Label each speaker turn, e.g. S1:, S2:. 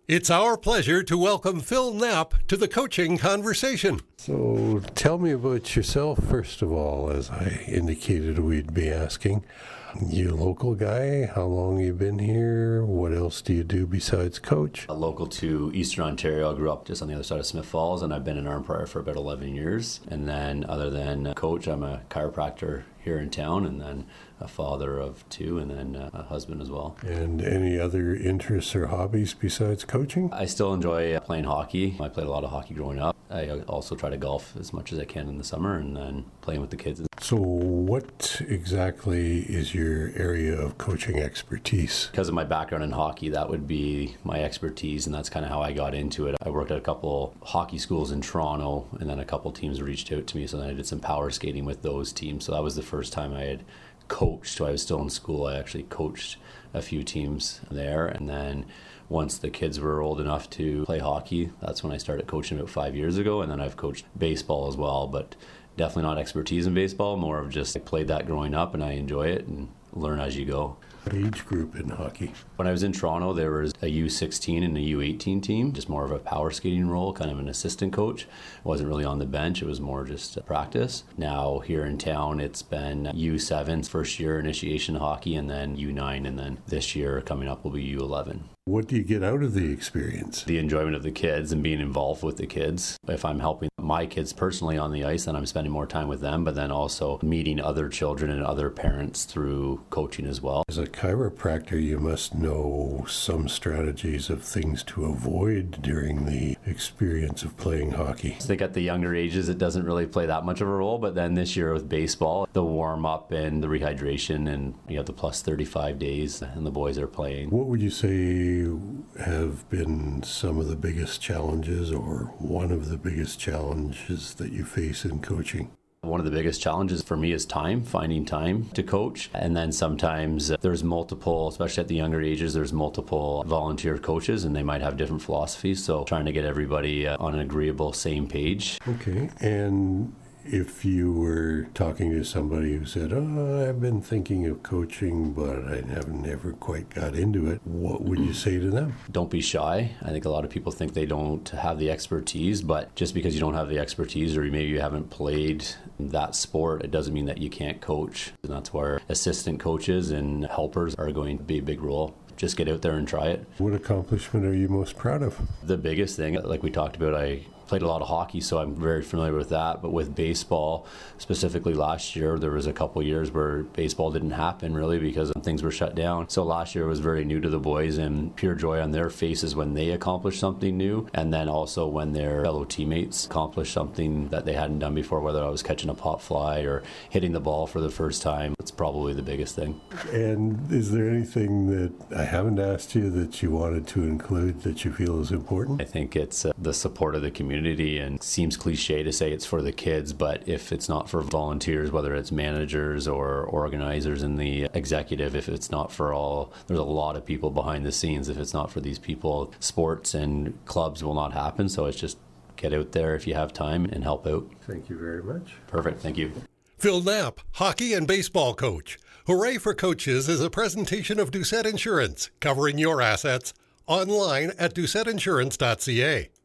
S1: It's our pleasure to welcome Phil Knapp to the Coaching Conversation. So tell me about yourself, first of all, as I indicated we'd be asking. You a local guy? How long you been here? What else do you do besides coach?
S2: Local to Eastern Ontario. I grew up just on the other side of Smith Falls, and I've been in Arnprior for about 11 years. And then other than coach, I'm a chiropractor here in town, and then a father of two, and then a husband as well.
S1: And any other interests or hobbies besides coaching?
S2: I still enjoy playing hockey. I played a lot of hockey growing up. I also try to golf as much as I can in the summer, and then playing with the kids.
S1: So what exactly is your area of coaching expertise?
S2: Because of my background in hockey, that would be my expertise, and that's kind of how I got into it. I worked at a couple hockey schools in Toronto, and then a couple teams reached out to me, so then I did some power skating with those teams. So that was the first time I had coached. So I was still in school. I actually coached a few teams there, and then once the kids were old enough to play hockey, that's when I started coaching about 5 years ago, and then I've coached baseball as well, but definitely not expertise in baseball, more of just I played that growing up and I enjoy it and learn as you go.
S1: What age group in hockey?
S2: When I was in Toronto, there was a U16 and a U18 team, just more of a power skating role, kind of an assistant coach. I wasn't really on the bench, it was more just practice. Now here in town, it's been U7, first year initiation hockey, and then U9, and then this year coming up will be U11.
S1: What do you get out of the experience?
S2: The enjoyment of the kids and being involved with the kids. If I'm helping my kids personally on the ice, then I'm spending more time with them, but then also meeting other children and other parents through coaching as well.
S1: As a chiropractor, you must know some strategies of things to avoid during the experience of playing hockey.
S2: I think at the younger ages, it doesn't really play that much of a role, but then this year with baseball, the warm-up and the rehydration, and you have the plus 35 days, and the boys are playing.
S1: What would you say have been some of the biggest challenges, or one of the biggest challenges that you face in coaching?
S2: One of the biggest challenges for me is time, finding time to coach. And then sometimes there's multiple, especially at the younger ages, there's multiple volunteer coaches and they might have different philosophies. So trying to get everybody on an agreeable same page.
S1: Okay. And if you were talking to somebody who said, "Oh, I've been thinking of coaching, but I have never quite got into it," what would you say to them?
S2: Don't be shy. I think a lot of people think they don't have the expertise, but just because you don't have the expertise or maybe you haven't played that sport, it doesn't mean that you can't coach. And that's where assistant coaches and helpers are going to be a big role. Just get out there and try it.
S1: What accomplishment are you most proud of?
S2: The biggest thing, like we talked about, I played a lot of hockey, so I'm very familiar with that. But with baseball, specifically last year, there was a couple years where baseball didn't happen really because things were shut down. So last year was very new to the boys, and pure joy on their faces when they accomplished something new, and then also when their fellow teammates accomplished something that they hadn't done before, whether I was catching a pop fly or hitting the ball for the first time. It's probably the biggest thing.
S1: And is there anything that I haven't asked you that you wanted to include that you feel is important?
S2: I think it's the support of the community, and it seems cliche to say it's for the kids, but if it's not for volunteers, whether it's managers or organizers in the executive, if it's not for all, there's a lot of people behind the scenes. If it's not for these people, sports and clubs will not happen. So it's just get out there if you have time and help out.
S1: Thank you very much.
S2: Perfect. Thank you.
S1: Phil Knapp, hockey and baseball coach. Hooray for Coaches is a presentation of Doucette Insurance, covering your assets, online at doucetteinsurance.ca.